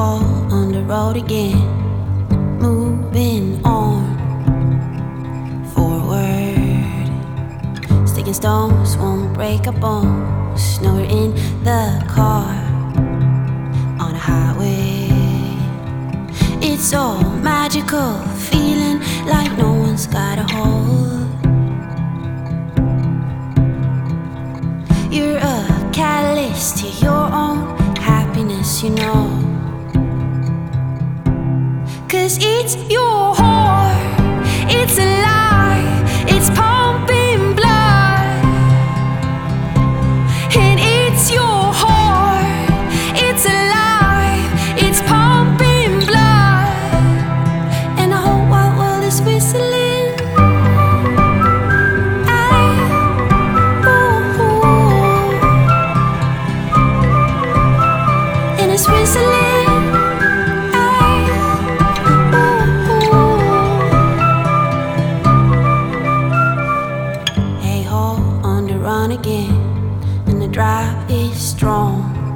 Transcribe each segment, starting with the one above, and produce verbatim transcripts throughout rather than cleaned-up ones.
hole on the road again, moving on forward. Sticking stones won't break a bone. Now we're in the car on a highway. It's all magical, feeling like no one's got a hold. You're a catalyst to your own happiness, you know. 'Cause it's your heart, it's alive, it's pumping blood. And it's your heart, it's alive, it's pumping blood. And the whole wide world is whistling. I, ooh, ooh. And it's whistling. Run again, and the drive is strong.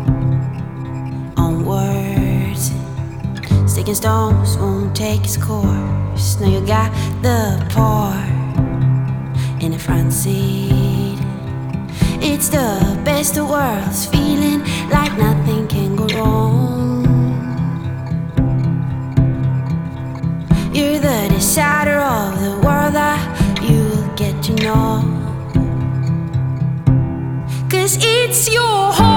Onwards, sticking stones won't take its course. Now you got the part in the front seat. It's the best of worlds, feeling like nothing can go wrong. You're the decider of the world that you'll get to know. 'Cause it's your home.